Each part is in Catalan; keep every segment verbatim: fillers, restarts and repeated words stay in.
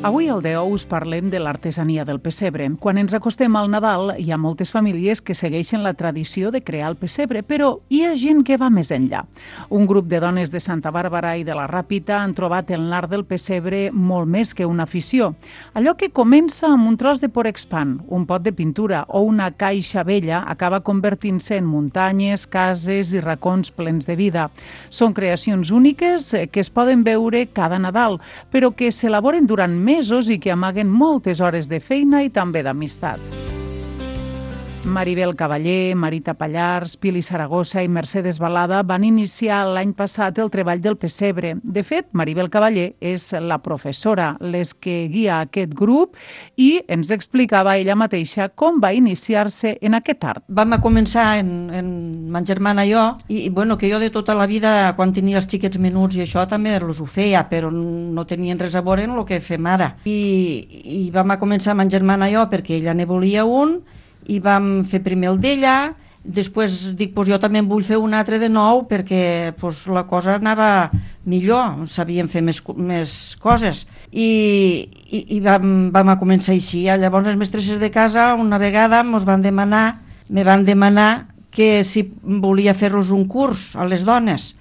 Avui al Deo us parlem de l'artesania del pessebre. Quan ens acostem al Nadal, hi ha moltes famílies que segueixen la tradició de crear el pessebre, però hi ha gent que va més enllà. Un grup de dones de Santa Bàrbara i de la Ràpita han trobat en l'art del pessebre molt més que una afició. Allò que comença amb un tros de porexpan, un pot de pintura o una caixa vella acaba convertint-se en muntanyes, cases i racons plens de vida. Són creacions úniques que es poden veure cada Nadal, però que s'elaboren durant mesos i que amaguen moltes hores de feina i també d'amistat. Maribel Cavaller, Marita Pallars, Pili Saragossa i Mercedes Balada van iniciar l'any passat el treball del pessebre. De fet, Maribel Cavaller és la professora, les que guia aquest grup, i ens explicava ella mateixa com va iniciar-se en aquest art. Vam a començar en, en ma germana i jo, i bueno, que jo de tota la vida, quan tenia els xiquets menuts i això, també els ho feia, però no tenien res a veure en el que fem ara. I, i vam a començar ma germana i jo perquè ella ne volia un, i vam fer primer el d'ella, després dic, pues jo també en vull fer un altre de nou perquè pues, la cosa anava millor, sabíem fer més, més coses. I, i, i vam, vam a començar així. Llavors les mestresses de casa una vegada mos van demanar, me van demanar que si volia fer-los un curs a les dones.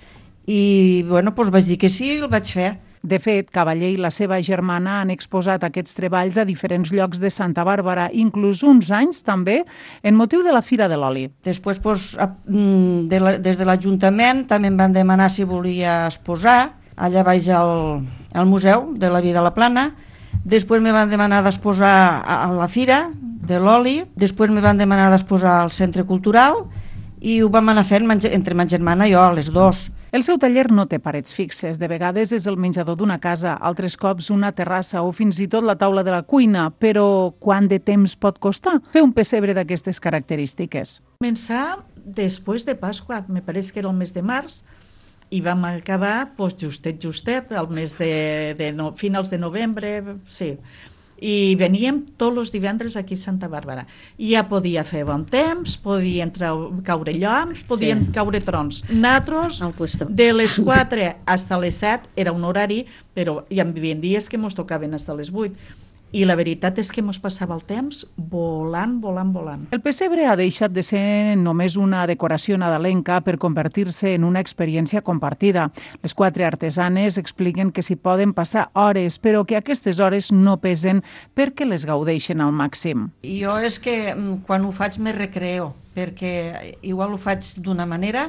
I bueno, pues vaig dir que sí, el vaig fer. De fet, Cavaller i la seva germana han exposat aquests treballs a diferents llocs de Santa Bàrbara, inclús uns anys també, en motiu de la Fira de l'Oli. Després, doncs, de la, des de l'Ajuntament, també em van demanar si volia exposar, allà baix al, al Museu de la Vida de la Plana. Després me van demanar d'exposar a la Fira de l'Oli, després me van demanar d'exposar al Centre Cultural, i ho vam anar fent entre ma germana i jo, les dos. El seu taller no té parets fixes. De vegades és el menjador d'una casa, altres cops una terrassa o fins i tot la taula de la cuina. Però quant de temps pot costar fer un pessebre d'aquestes característiques? Començar després de Pasqua, me pareix que era el mes de març, i vam acabar pues, justet, justet, al mes de, de no, finals de novembre, sí. I veníem tots els divendres aquí a Santa Bàrbara. I ja podia fer bon temps, podien caure lloms, podien sí. caure trons. Nosaltres, de les quatre fins a les set, era un horari, però hi havia dies que mos tocaven fins a les vuit. I la veritat és que mos passava el temps volant, volant, volant. El pessebre ha deixat de ser només una decoració nadalenca per convertir-se en una experiència compartida. Les quatre artesanes expliquen que s'hi poden passar hores, però que aquestes hores no pesen perquè les gaudeixen al màxim. Jo és que quan ho faig me recreo, perquè igual ho faig d'una manera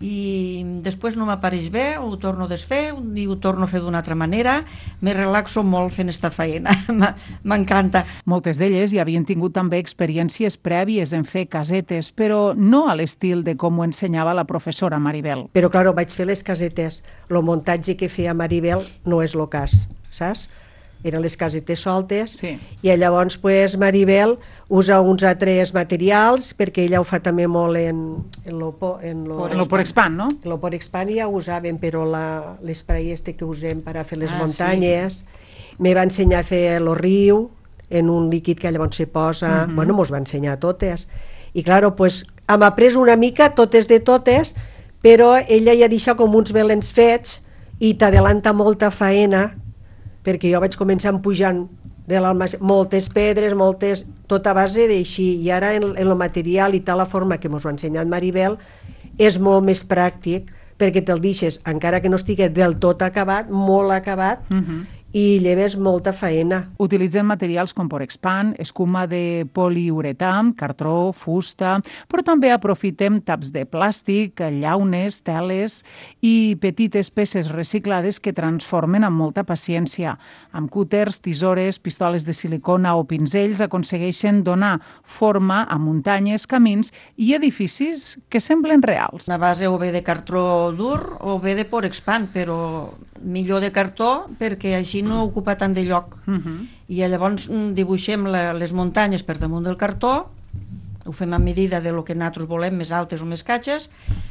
i després no m'apareix bé, ho torno a desfer i ho torno a fer d'una altra manera. Me relaxo molt fent esta feina, m'encanta. Moltes d'elles ja havien tingut també experiències prèvies en fer casetes, però no a l'estil de com ho ensenyava la professora Maribel. Però, clar, vaig fer les casetes. El muntatge que feia Maribel no és el cas, saps? Eren les casetes soltes, sí. I llavors pues, Maribel usa uns altres materials, perquè ella ho fa també molt en, en lo, en lo, en lo porexpan, no? En lo porexpan ja ho usaven, però l'esprai este que usem per a fer les ah, muntanyes. Sí. Me va ensenyar a fer el riu, en un líquid que llavors se posa, uh -huh. bueno, mos va ensenyar totes. I clar, pues, hem après una mica totes de totes, però ella ja deixa com uns velens fets i t'adelanta molta faena, perquè jo vaig començar pujant de moltes pedres, moltes, tot a base d'així, i ara en, en el material i tal la forma que ens ho ha ensenyat Maribel és molt més pràctic, perquè te'l deixes, encara que no estigui del tot acabat, molt acabat, uh-huh. i lleves molta faena. Utilitzen materials com porexpan, escuma de poliuretà, cartró, fusta, però també aprofitem taps de plàstic, llaunes, teles i petites peces reciclades que transformen amb molta paciència. Amb cúters, tisores, pistoles de silicona o pinzells aconsegueixen donar forma a muntanyes, camins i edificis que semblen reals. La base o bé de cartró dur o bé de porexpan, però millor de cartó perquè així no ocupa tant de lloc. Uh-huh. I llavors dibuixem la, les muntanyes per damunt del cartó, ho fem a medida de lo que nosaltres volem, més altes o més catxes,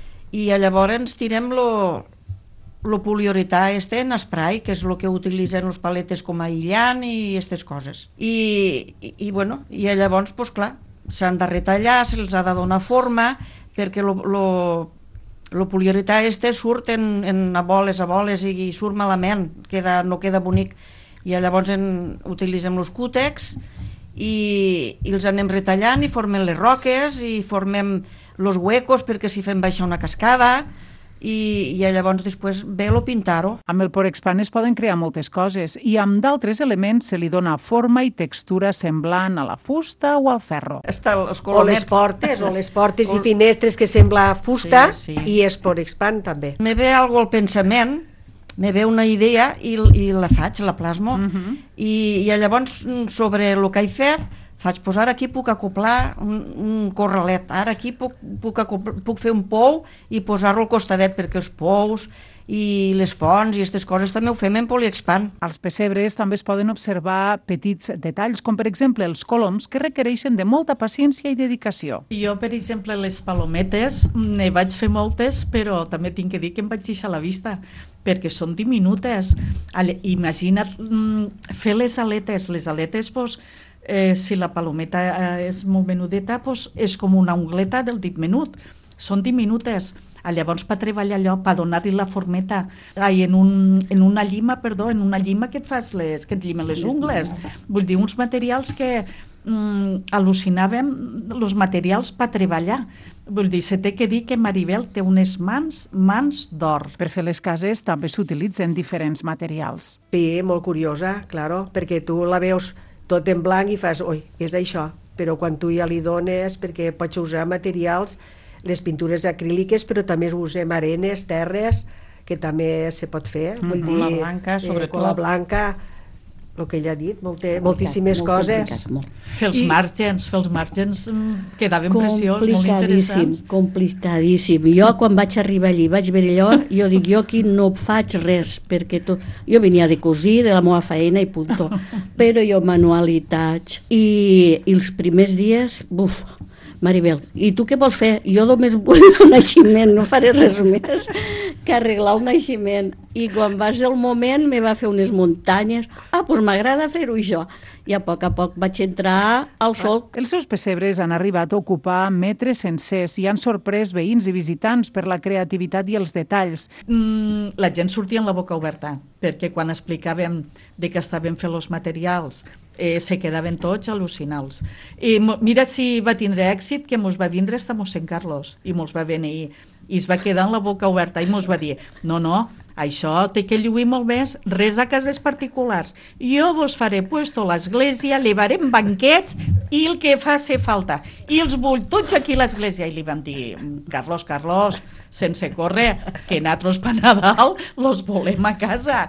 i llavors tirem lo, lo poliuretà este en spray, que és el que utilitzen els paletes com a aïllant i aquestes coses. I, i, i bueno, i llavors, pues clar, s'han de retallar, se'ls ha de donar forma, perquè lo, lo el poliuretà este surt en, en a boles a boles i surt malament, queda, no queda bonic. I llavors en, utilitzem els cútex i, i els anem retallant i formem les roques i formem els huecos perquè si fem baixar una cascada i, i llavors després ve lo pintar-ho. Amb el Porexpan es poden crear moltes coses i amb d'altres elements se li dona forma i textura semblant a la fusta o al ferro. Està els o les portes, o les portes i finestres que sembla fusta, sí, sí. I es Porexpan també. Me ve algo al pensament, me ve una idea i, i la faig, la plasmo, uh -huh. I, i llavors sobre el que he fet faig posar aquí, puc acoplar un, un corralet, ara aquí puc, puc, acoplar, puc fer un pou i posar-lo al costadet, perquè els pous i les fonts i aquestes coses també ho fem en Poliexpan. Als pessebres també es poden observar petits detalls, com per exemple els coloms, que requereixen de molta paciència i dedicació. Jo, per exemple, les palometes ne vaig fer moltes, però també tinc que dir que em vaig deixar la vista, perquè són diminutes. Imagina't fer les aletes, les aletes, doncs, Eh, si la palometa eh, és molt menudeta, doncs és com una ungleta del dit menut. Són diminutes. Llavors, per treballar allò, per donar-li la formeta, ai, en, un, en una llima, perdó, en una llima que et fas les, que et llimen les ungles. Vull dir, uns materials que mm, al·lucinàvem, els materials per treballar. Vull dir, se té que dir que Maribel té unes mans, mans d'or. Per fer les cases també s'utilitzen diferents materials. Sí, molt curiosa, claro, perquè tu la veus tot en blanc i fas, oi, què és això? Però quan tu ja li dones, perquè pots usar materials, les pintures acríliques, però també usem arenes, terres, que també se pot fer. Mm, Vull dir, la blanca, sobretot. Eh, la blanca, el que ella ha dit, molte, moltíssimes molt coses. Molt. Fer els I... màrgens, fer els màrgens quedaven preciós, molt complicadíssim, interessants. complicadíssim. Jo, quan vaig arribar allí, vaig veure allò, jo dic, jo aquí no faig res, perquè tot... jo venia de cosir, de la meva feina i punto. Però jo manualitats. I, i els primers dies, buf, Maribel, i tu què vols fer? Jo només vull un naixement, no faré res més que arreglar el naixement. I quan va ser el moment me va fer unes muntanyes. Ah, doncs m'agrada fer-ho jo. I a poc a poc vaig entrar al sol. Els seus pessebres han arribat a ocupar metres sencers i han sorprès veïns i visitants per la creativitat i els detalls. Mm, la gent sortia amb la boca oberta, perquè quan explicàvem de què estaven fent els materials eh, se quedaven tots al·lucinals. I mira si va tindre èxit, que mos va vindre hasta mossèn Carlos, i mos va venir i es va quedar amb la boca oberta i mos va dir, no, no, això té que lluir molt més, res a cases particulars. Jo vos faré puesto a l'església, llevarem banquets i el que fa ser falta. I els vull tots aquí a l'església. I li vam dir, Carlos, Carlos, sense córrer, que nosaltres per Nadal los volem a casa.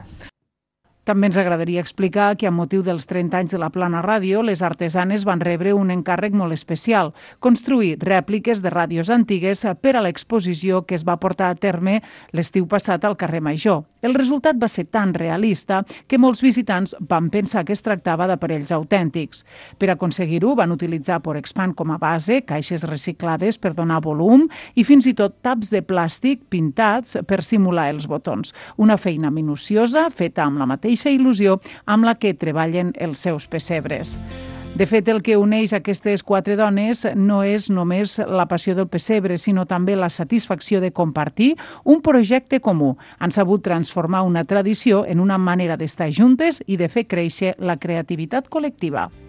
També ens agradaria explicar que, amb motiu dels trenta anys de la Plana Ràdio, les artesanes van rebre un encàrrec molt especial, construir rèpliques de ràdios antigues per a l'exposició que es va portar a terme l'estiu passat al carrer Major. El resultat va ser tan realista que molts visitants van pensar que es tractava d'aparells autèntics. Per aconseguir-ho, van utilitzar Porexpan com a base, caixes reciclades per donar volum i fins i tot taps de plàstic pintats per simular els botons. Una feina minuciosa feta amb la mateixa il·lusió amb la que treballen els seus pessebres. De fet, el que uneix aquestes quatre dones no és només la passió del pessebre, sinó també la satisfacció de compartir un projecte comú. Han sabut transformar una tradició en una manera d'estar juntes i de fer créixer la creativitat col·lectiva.